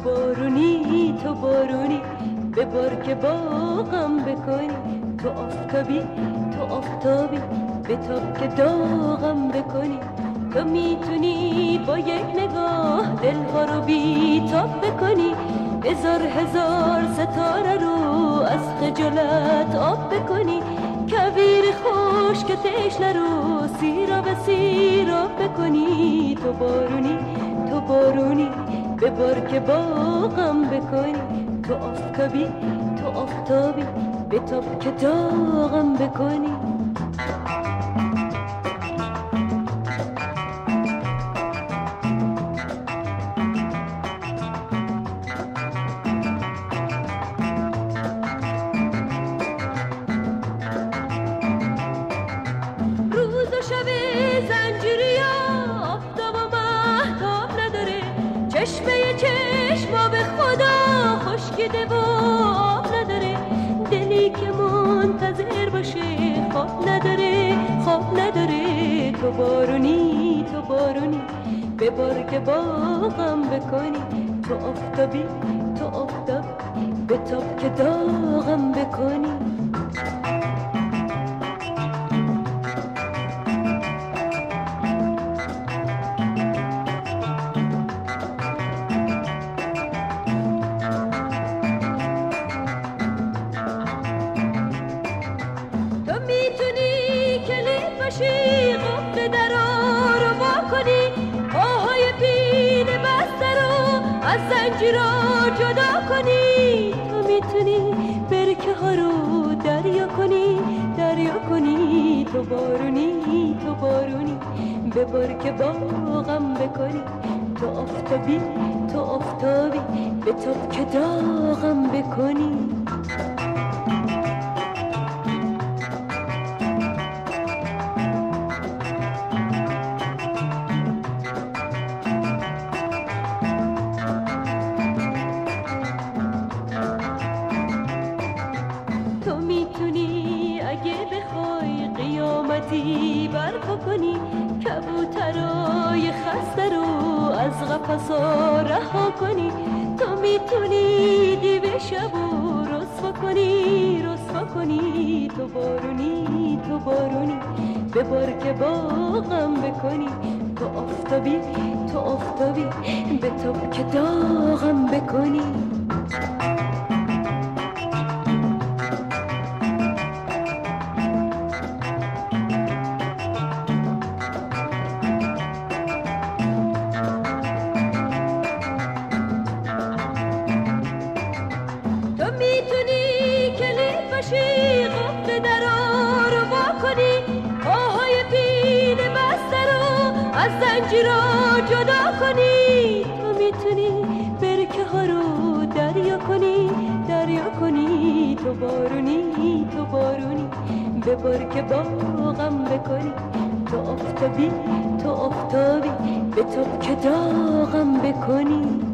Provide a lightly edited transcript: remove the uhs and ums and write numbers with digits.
بارونی تو بارونی ببار که باغم بکنی، تو آفتابی تو آفتابی بتاب که داغم بکنی. تو میتونی با یک نگاه دلها رو بیتاب بکنی، هزار هزار ستاره رو از خجالت آب بکنی. کویر خوش که تشنه رو سیراب سیراب بکنی. تو بارونی تو بارونی ببار که باغم بکنی، تو آفتابی تو آفتابی بتاب که داغم بکنی. چشمه چشما به خدا خشکیده و آب نداره، دلی که منتظر باشه خواب نداره خواب نداره. تو بارونی تو بارونی ببار که باغم بکنی، تو آفتابی تو آفتاب بتاب که داغم بکنی. قفل درا رو وا کنی، پاهای پین بسته رو از زنجیرها جدا کنی. تو میتونی برکه ها رو دریا کنی دریا کنی. تو بارونی تو بارونی ببار که باغم بکنی، تو آفتابی تو آفتابی بتاب که داغم بکنی. اگه بخوای قیامتی برپا کنی، کبوترای خسته رو از قفسا رها کنی. تو میتونی دیو شب و رسوا کنی. تو بارونی تو بارونی ببار که باغم بکنی، تو آفتابی تو آفتابی بتاب که داغم بکنی. قفل درا رو وا کنی، پاهای پین بسته رو از زنجیرها جدا کنی. تو میتونی برکه ها رو دریا کنی. تو بارونی تو بارونی ببار که باغم بکنی، تو آفتابی تو آفتابی بتاب که داغم بکنی.